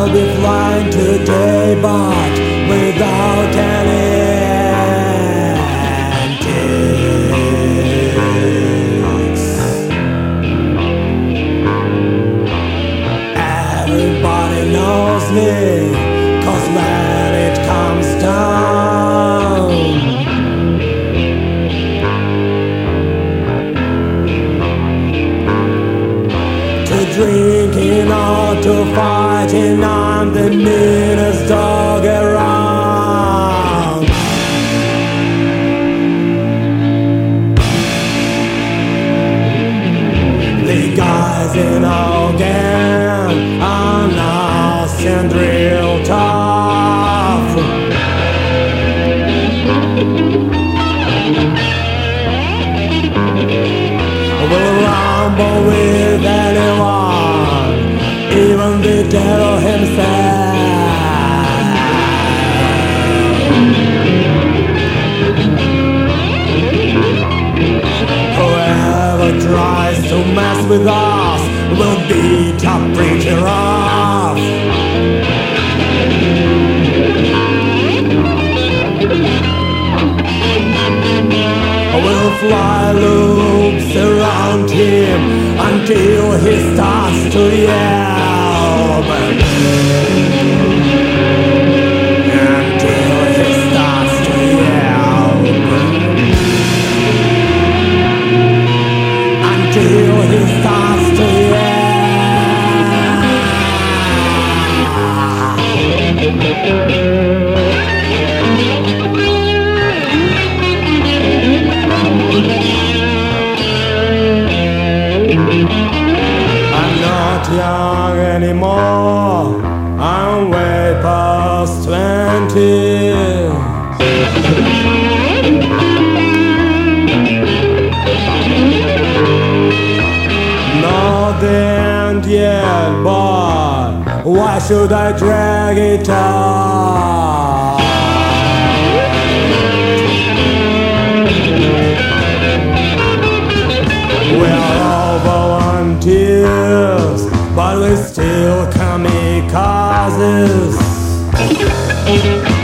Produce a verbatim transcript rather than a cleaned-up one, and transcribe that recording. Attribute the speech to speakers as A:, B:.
A: I'll be flying today, but without any antics. Everybody knows me, 'cause when it comes down, to drinking or to fighting, I'm the meanest dog around. The guys in our gang are nasty and real tough. We'll rumble with anyone, even the devil himself. Whoever tries to mess with us will beat up pretty rough. We'll fly loops around him until he starts to yell. Until he starts to yell. Until he starts to yell. I'm not young anymore, I'm way past twenty. Not the end yet, but why should I drag it out? We're all volunteers, but we still kamikazes.